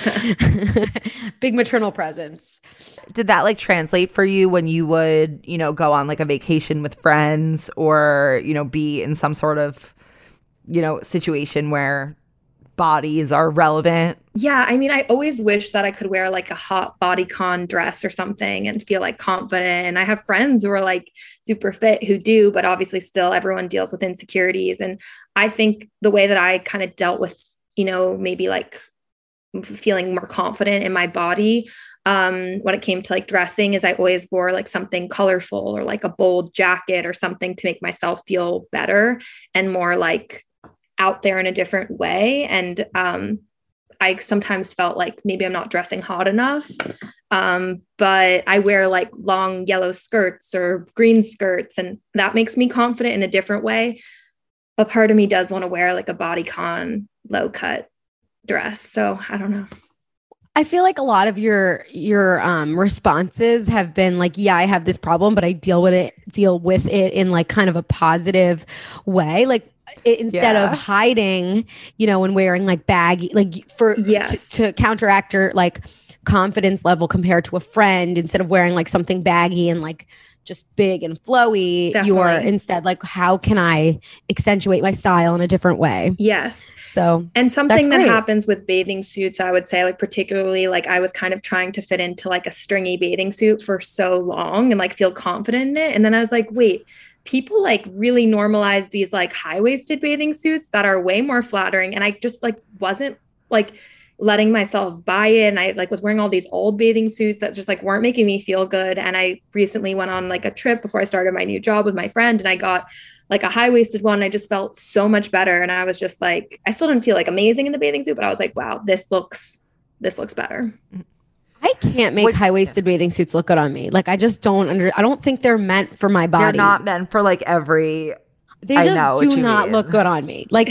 Big maternal presence. Did that like translate for you when you would, go on like a vacation with friends or, be in some sort of, situation where bodies are relevant? Yeah. I mean, I always wish that I could wear like a hot bodycon dress or something and feel like confident. And I have friends who are like super fit who do, but obviously still everyone deals with insecurities. And I think the way that I kind of dealt with, maybe like feeling more confident in my body when it came to like dressing is I always wore like something colorful or like a bold jacket or something to make myself feel better and more like out there in a different way. And I sometimes felt like maybe I'm not dressing hot enough. But I wear like long yellow skirts or green skirts, and that makes me confident in a different way. But part of me does want to wear like a bodycon low cut dress. So I don't know. I feel like a lot of your responses have been like, yeah, I have this problem, but I deal with it in like kind of a positive way. Like instead of hiding, and wearing like baggy, like to counteract or like confidence level compared to a friend, instead of wearing like something baggy and like just big and flowy, you're instead like, how can I accentuate my style in a different way? Yes. So, and something that happens with bathing suits, I would say, like particularly, like I was kind of trying to fit into like a stringy bathing suit for so long and like feel confident in it. And then I was like, wait, people like really normalize these like high-waisted bathing suits that are way more flattering. And I just like wasn't like letting myself buy it. And I like was wearing all these old bathing suits that just like weren't making me feel good. And I recently went on like a trip before I started my new job with my friend, and I got like a high-waisted one. And I just felt so much better. And I was just like, I still didn't feel like amazing in the bathing suit, but I was like, wow, this looks better. I can't make high-waisted bathing suits look good on me. Like I just don't I don't think they're meant for my body. They're not meant for like every. They just do not look good on me. Like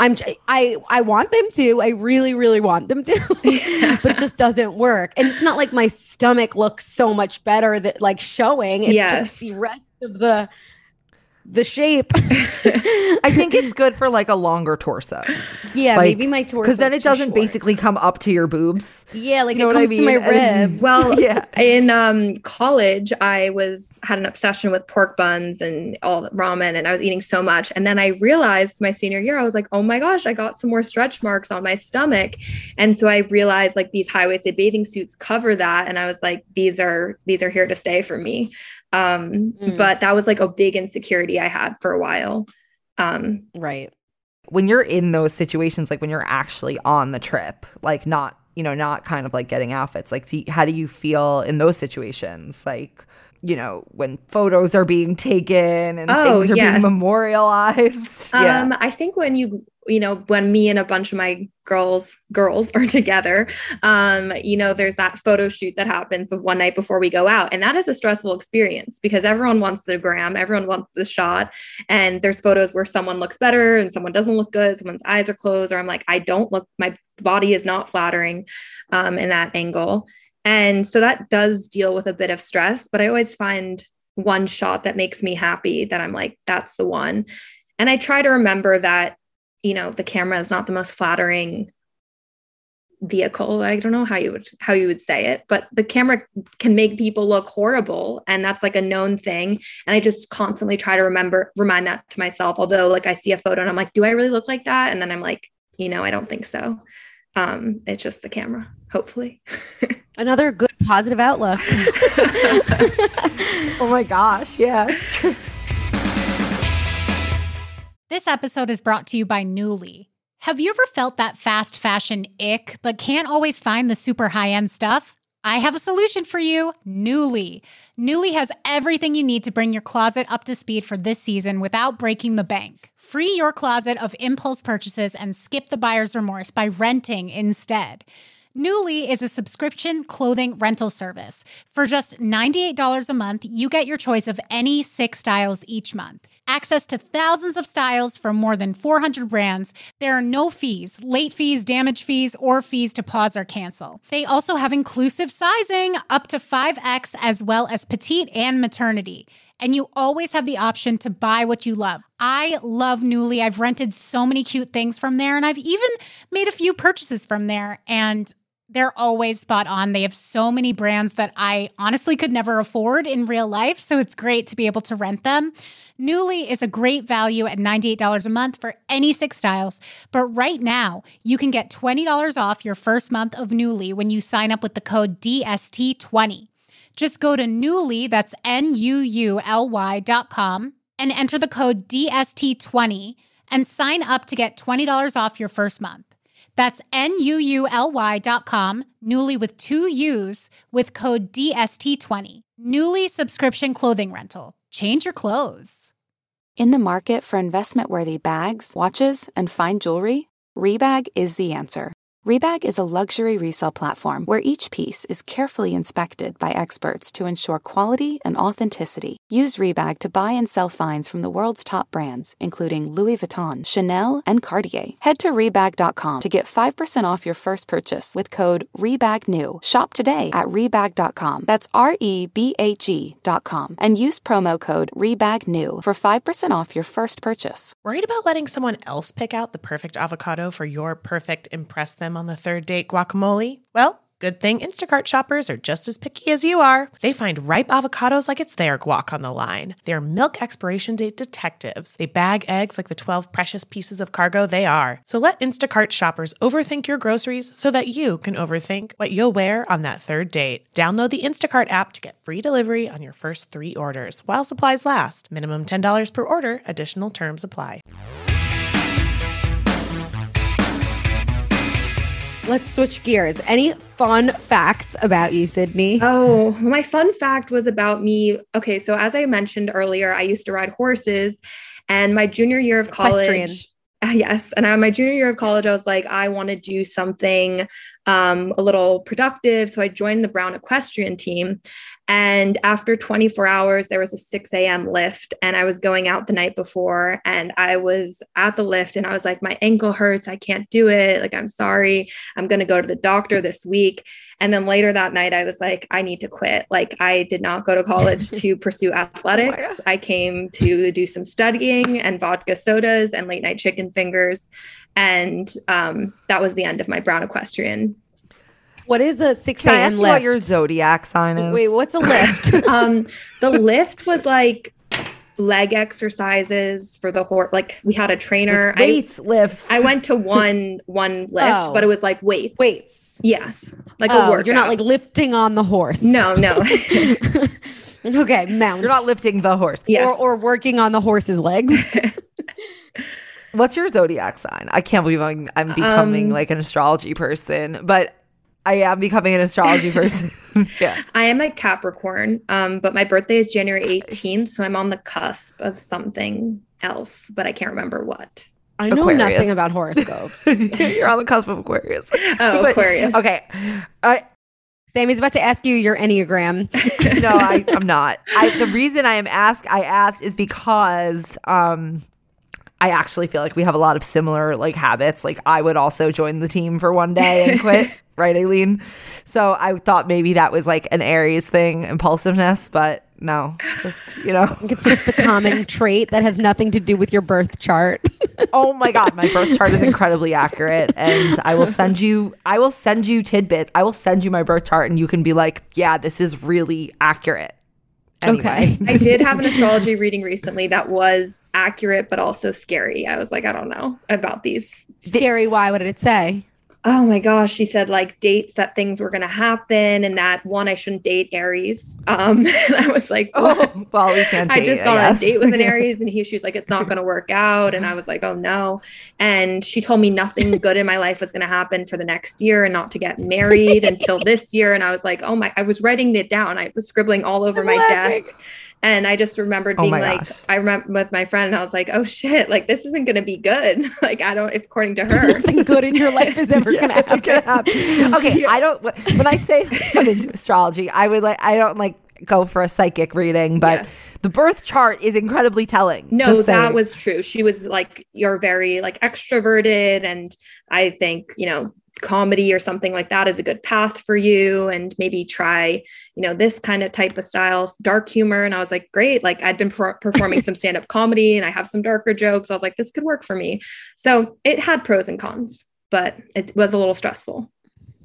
I want them to. I really, really want them to, but it just doesn't work. And it's not like my stomach looks so much better that like showing. It's just the rest of the shape. I think it's good for like a longer torso. Yeah, like, maybe my torso. Because then it doesn't basically come up to your boobs. Yeah, like it comes to my ribs. Well, in college, I had an obsession with pork buns and all ramen, and I was eating so much. And then I realized my senior year, I was like, oh my gosh, I got some more stretch marks on my stomach. And so I realized like these high-waisted bathing suits cover that. And I was like, these are here to stay for me. But that was like a big insecurity I had for a while. Right. When you're in those situations, like when you're actually on the trip, like not kind of like getting outfits, like how do you feel in those situations? Like, when photos are being taken and things are being memorialized. I think when when me and a bunch of my girls are together, there's that photo shoot that happens with one night before we go out. And that is a stressful experience because everyone wants the gram, everyone wants the shot. And there's photos where someone looks better and someone doesn't look good. Someone's eyes are closed, or I'm like, my body is not flattering in that angle. And so that does deal with a bit of stress, but I always find one shot that makes me happy that I'm like, that's the one. And I try to remember that, the camera is not the most flattering vehicle. I don't know how you would say it, but the camera can make people look horrible. And that's like a known thing. And I just constantly try to remind that to myself. Although like I see a photo and I'm like, do I really look like that? And then I'm like, I don't think so. It's just the camera, hopefully. Another good positive outlook. Oh my gosh. Yeah, it's true. This episode is brought to you by Nuuly. Have you ever felt that fast fashion ick, but can't always find the super high-end stuff? I have a solution for you, Nuuly. Nuuly has everything you need to bring your closet up to speed for this season without breaking the bank. Free your closet of impulse purchases and skip the buyer's remorse by renting instead. Nuuly is a subscription clothing rental service. For just $98 a month, you get your choice of any 6 styles each month. Access to thousands of styles from more than 400 brands. There are no fees, late fees, damage fees, or fees to pause or cancel. They also have inclusive sizing, up to 5X, as well as petite and maternity. And you always have the option to buy what you love. I love Nuuly. I've rented so many cute things from there, and I've even made a few purchases from there, and they're always spot on. They have so many brands that I honestly could never afford in real life, so it's great to be able to rent them. Nuuly is a great value at $98 a month for any 6 styles. But right now, you can get $20 off your first month of Nuuly when you sign up with the code DST20. Just go to Nuuly, that's NUULY.com, and enter the code DST20 and sign up to get $20 off your first month. That's NUULY.com, Nuuly with 2 U's, with code DST20. Nuuly subscription clothing rental. Change your clothes. In the market for investment-worthy bags, watches, and fine jewelry, Rebag is the answer. Rebag is a luxury resale platform where each piece is carefully inspected by experts to ensure quality and authenticity. Use Rebag to buy and sell finds from the world's top brands, including Louis Vuitton, Chanel, and Cartier. Head to Rebag.com to get 5% off your first purchase with code REBAGNEW. Shop today at Rebag.com. That's REBAG.com. And use promo code REBAGNEW for 5% off your first purchase. Worried about letting someone else pick out the perfect avocado for your perfect impress them on the third date guacamole? Well, Good thing Instacart shoppers are just as picky as you are. They find ripe avocados like it's their guac on the line. They're milk expiration date detectives. They bag eggs like the 12 precious pieces of cargo they are. So let Instacart shoppers overthink your groceries so that you can overthink what you'll wear on that third date. Download the Instacart app to get free delivery on your first 3 orders while supplies last. Minimum $10 per order. Additional terms apply. Let's switch gears. Any fun facts about you, Sydney? Oh, my fun fact was about me. Okay, so as I mentioned earlier, I used to ride horses, and my junior year of college. Yes. And my junior year of college, I was like, I want to do something a little productive. So I joined the Brown equestrian team. And after 24 hours, there was a 6 a.m. lift, and I was going out the night before, and I was at the lift, and I was like, my ankle hurts. I can't do it. Like, I'm sorry. I'm going to go to the doctor this week. And then later that night, I was like, I need to quit. Like, I did not go to college to pursue athletics. Oh I came to do some studying and vodka sodas and late night chicken fingers. And that was the end of my Brown equestrian. What is a 6 Can I a.m. ask you lift? what your zodiac sign is? Wait, what's a lift? The lift was like leg exercises for the horse. Like, we had a trainer. Weights, lifts. I went to one lift, but it was like weights. Weights. Yes. Like a workout. You're not like lifting on the horse. No. Okay, mount. You're not lifting the horse. Yes. Or working on the horse's legs. What's your zodiac sign? I can't believe I'm becoming like an astrology person, but I am becoming an astrology person. Yeah. I am a Capricorn, but my birthday is January 18th, so I'm on the cusp of something else, but I can't remember what. I know Aquarius. nothing about horoscopes. You're on the cusp of Aquarius. Oh, Aquarius. Okay. Sammy's about to ask you your Enneagram. No, I'm not. The reason I asked is because I actually feel like we have a lot of similar like habits. Like, I would also join the team for one day and quit. Right, Aileen? So I thought maybe that was like an Aries thing, impulsiveness, but no, just, It's just a common trait that has nothing to do with your birth chart. Oh my God, my birth chart is incredibly accurate, and I will send you tidbits. I will send you my birth chart, and you can be like, yeah, this is really accurate. Anyway. Okay. I did have an astrology reading recently that was accurate, but also scary. I was like, I don't know about these. Scary. Why? What did it say? Oh my gosh. She said like dates that things were going to happen, and that one, I shouldn't date Aries. And I was like, oh, well, we can't date, I just got on a date with an Aries, and she's like, it's not going to work out. And I was like, oh no. And she told me nothing good in my life was going to happen for the next year, and not to get married until this year. And I was like, I was writing it down. I was scribbling all over my desk. And I just remembered being like, I remember with my friend, and I was like, oh shit, like, this isn't going to be good. Like, according to her. Nothing good in your life is ever going to happen. Okay. Yeah. When I say I'm into astrology, I don't like go for a psychic reading, but the birth chart is incredibly telling. No, that was true. She was like, you're very like extroverted. And I think, comedy or something like that is a good path for you, and maybe try, this kind of type of style, dark humor. And I was like, great. Like, I'd been performing some stand-up comedy, and I have some darker jokes. I was like, this could work for me. So it had pros and cons, but it was a little stressful.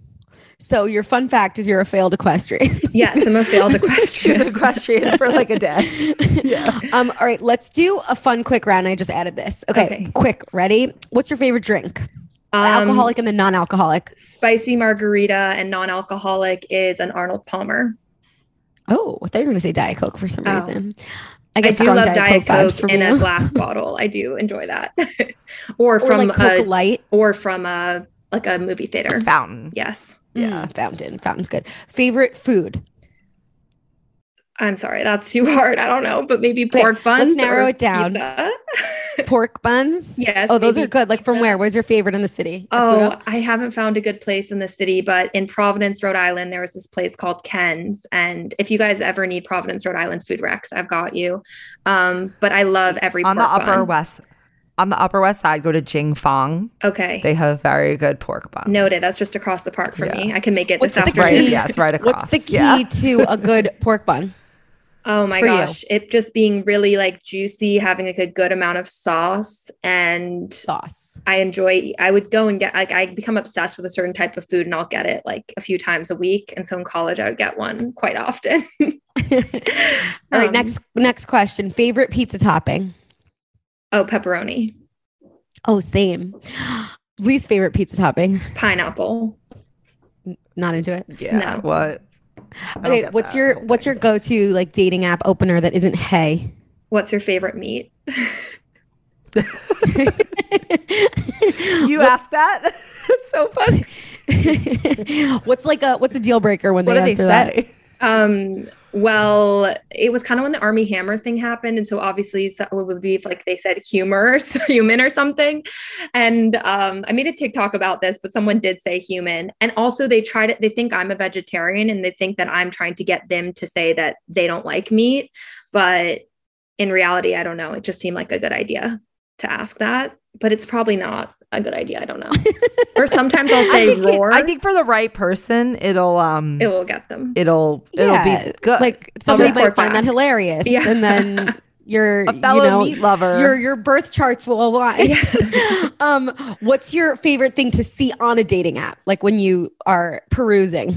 So your fun fact is you're a failed equestrian. Yes, I'm a failed equestrian. She's an equestrian for like a day. Yeah. All right, let's do a fun quick round. I just added this. Okay. Quick. Ready? What's your favorite drink? The alcoholic and the non-alcoholic. Spicy margarita, and non-alcoholic is an Arnold Palmer. Oh, I thought you were going to say Diet Coke for some reason. I do love Diet Coke in a glass bottle. I do enjoy that. or from like Coke Light, or from a movie theater fountain. Yes. Yeah, fountain. Fountain's good. Favorite food? I'm sorry, that's too hard. I don't know, but maybe pork buns. Let's narrow it down. Pizza. Pork buns? Yes. Oh, those are good. Like, from where? Where's your favorite in the city? Oh, I haven't found a good place in the city, but in Providence, Rhode Island, there was this place called Ken's. And if you guys ever need Providence, Rhode Island food recs, I've got you. But I love every pork bun. On the Upper West Side, go to Jing Fong. Okay. They have very good pork buns. Noted. That's just across the park from me. I can make it this afternoon. Right, yeah, it's right across. What's the key to a good pork bun? Oh my gosh. It just being really like juicy, having like a good amount of sauce and I would go and get like, I become obsessed with a certain type of food and I'll get it like a few times a week. And so in college, I would get one quite often. All right. Next question. Favorite pizza topping? Oh, pepperoni. Oh, same. Least favorite pizza topping? Pineapple. Not into it? Yeah. No. What? Okay, what's your go-to like dating app opener that isn't Hey? What's your favorite meat? You asked that? It's so funny. What's a deal breaker when What they do answer they that? Well, it was kind of when the Army Hammer thing happened. And so obviously it would be if like they said human or something. And I made a TikTok about this, but someone did say human. And also they think I'm a vegetarian and they think that I'm trying to get them to say that they don't like meat. But in reality, I don't know. It just seemed like a good idea to ask that, but it's probably not a good idea. I don't know. Or sometimes I'll say roar. I think for the right person, it will get them. It'll be good. Like somebody might find that hilarious, and then a fellow meat lover. Your birth charts will align. What's your favorite thing to see on a dating app? Like when you are perusing?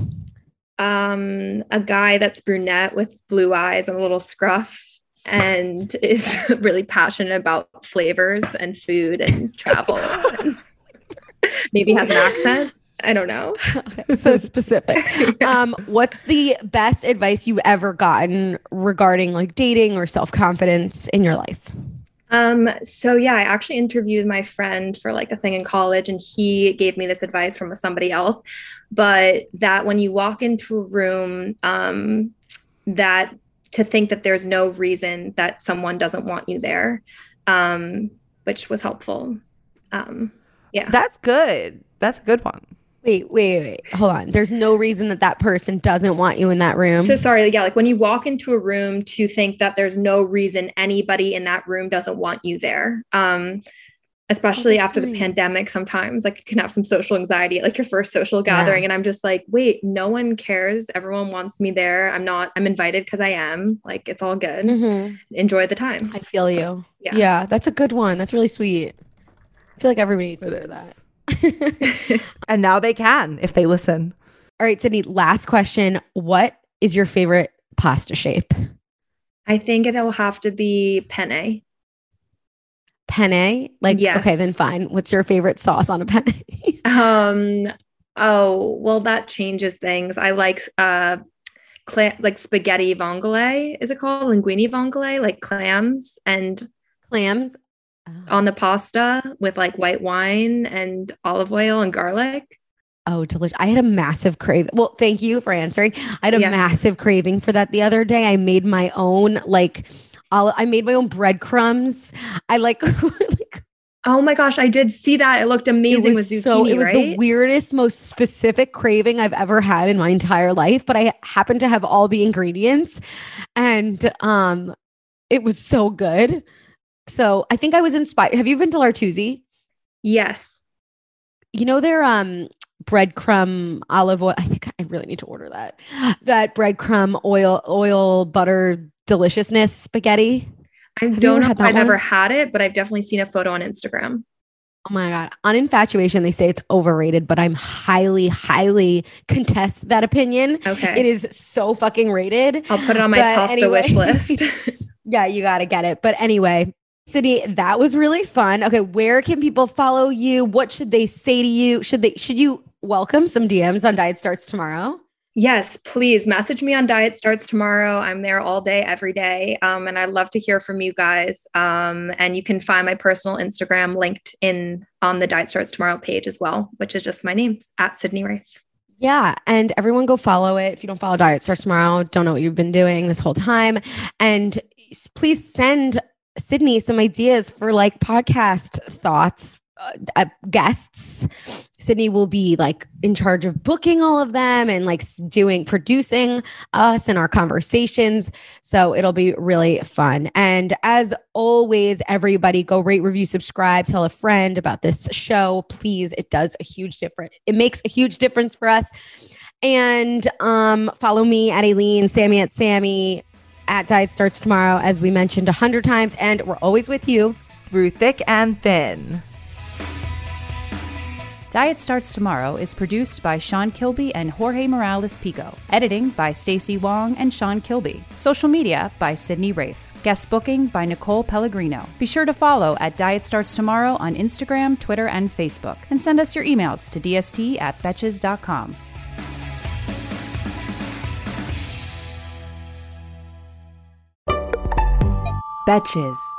A guy that's brunette with blue eyes and a little scruff and is really passionate about flavors and food and travel. And maybe has an accent. I don't know. So specific. What's the best advice you've ever gotten regarding like dating or self-confidence in your life? So yeah, I actually interviewed my friend for like a thing in college and he gave me this advice from somebody else, but that when you walk into a room, that to think that there's no reason that someone doesn't want you there, which was helpful. Yeah. That's good. That's a good one. Wait. Hold on. There's no reason that person doesn't want you in that room. So sorry. Yeah. Like when you walk into a room to think that there's no reason anybody in that room doesn't want you there. Especially after the pandemic, sometimes like you can have some social anxiety at like your first social gathering. And I'm just like, wait, no one cares. Everyone wants me there. I'm invited because I am. Like, it's all good. Mm-hmm. Enjoy the time. I feel you. Yeah. That's a good one. That's really sweet. I feel like everybody needs to hear that. And now they can if they listen. All right, Sydney, last question. What is your favorite pasta shape? I think it'll have to be penne. Penne? Like, yes. Okay, then fine. What's your favorite sauce on a penne? Oh, well, that changes things. I like like spaghetti vongole. Is it called linguine vongole? Like clams on the pasta with like white wine and olive oil and garlic. Oh, delicious. I had a massive craving. Well, thank you for answering. I had a massive craving for that the other day. I made my own breadcrumbs. I like oh my gosh, I did see that. It looked amazing with zucchini, it was the weirdest, most specific craving I've ever had in my entire life, but I happened to have all the ingredients and it was so good. So I think I was inspired. Have you been to L'Artusi? Yes. You know their breadcrumb olive oil. I think I really need to order that. That breadcrumb oil butter deliciousness spaghetti. I don't know if I've ever had it, but I've definitely seen a photo on Instagram. Oh my God. On Infatuation, they say it's overrated, but I'm highly, highly contest that opinion. Okay. It is so fucking rated. I'll put it on my pasta wish list. Yeah, you got to get it. But anyway, Sydney, that was really fun. Okay. Where can people follow you? What should they say to you? Should you welcome some DMs on Diet Starts Tomorrow? Yes, please message me on Diet Starts Tomorrow. I'm there all day, every day. And I'd love to hear from you guys. And you can find my personal Instagram linked on the Diet Starts Tomorrow page as well, which is just my name, at Sydney Rafe. Yeah. And everyone go follow it. If you don't follow Diet Starts Tomorrow, don't know what you've been doing this whole time. And please send Sydney some ideas for like podcast thoughts, guests. Sydney will be like in charge of booking all of them and like producing us and our conversations. So it'll be really fun. And as always, everybody go rate, review, subscribe, tell a friend about this show. Please. It does a huge difference. It makes a huge difference for us. And follow me at Aileen, Sammy at Sammy. at Diet Starts Tomorrow, as we mentioned 100 times, and we're always with you through thick and thin. Diet Starts Tomorrow is produced by Sean Kilby and Jorge Morales Pico. Editing by Stacey Wong and Sean Kilby. Social media by Sydney Rafe. Guest booking by Nicole Pellegrino. Be sure to follow at Diet Starts Tomorrow on Instagram, Twitter, and Facebook. And send us your emails to dst@betches.com. Betches.